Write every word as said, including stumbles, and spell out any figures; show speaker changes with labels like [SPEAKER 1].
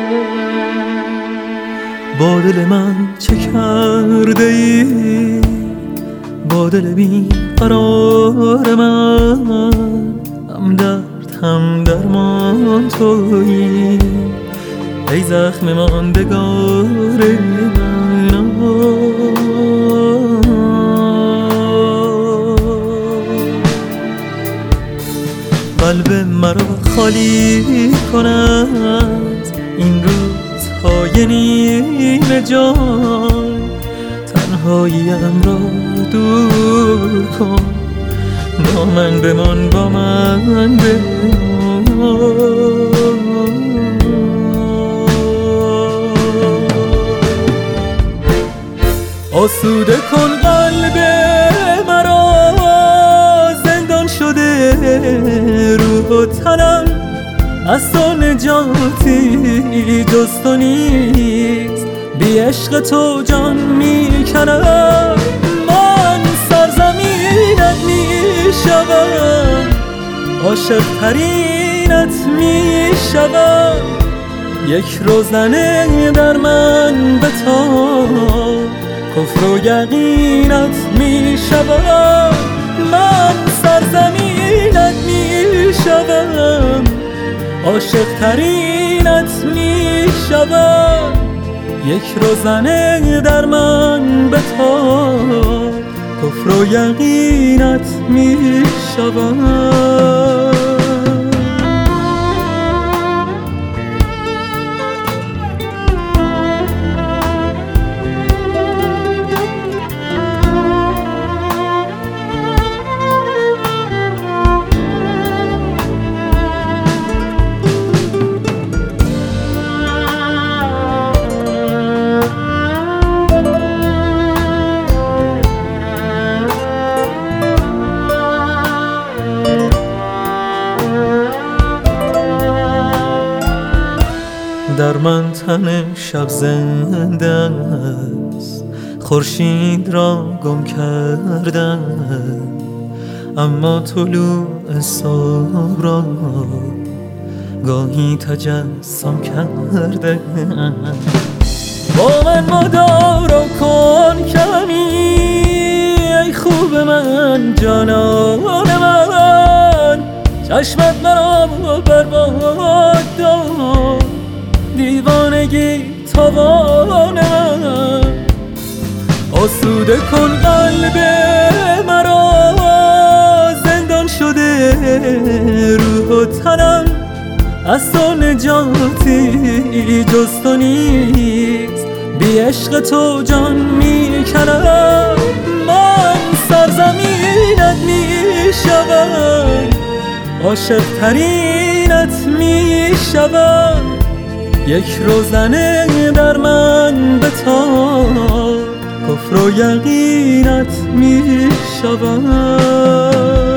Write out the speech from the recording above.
[SPEAKER 1] با دل من چه کرده ای؟ با دل بی قرار من هم درد هم درمان تویی، ای زخم ماندگار من. قلب مرا خالی کند این روزهای نیمه جان، تنهاییم را دور کن، با من بمان با من بمان. آسوده کن قلب مرا، زندان شده روح و تنم، از تو نجاتی جز تو نیست، بی عشق تو جان می کنم. من سرزمینت می شدم، عاشق ترینت می شدم، یک روزنه در من به تو کفر و یقینت می شدم. من سرزمینت می شدم، عاشق ترینت می شدم، یک روزنه در من به تو کفر و یقینت می شدم. در من تن شب زنده است، خورشید را گم کردم، اما طلوع صبح را گاهی تجسم کرده. با من مدارا کن کمی، ای خوب من جانان من، چشمت مرا برباد داد، دیوانگی تاوان من. آسوده کن قلب مرا، زندان شده روح و تنم، از تو نجاتی جز تو نیست، بی عشق تو جان می کنم. من سرزمینت می شدم، عاشق ترینت می شدم، یک روزنه در من به تو کفر و یقینت می شدم.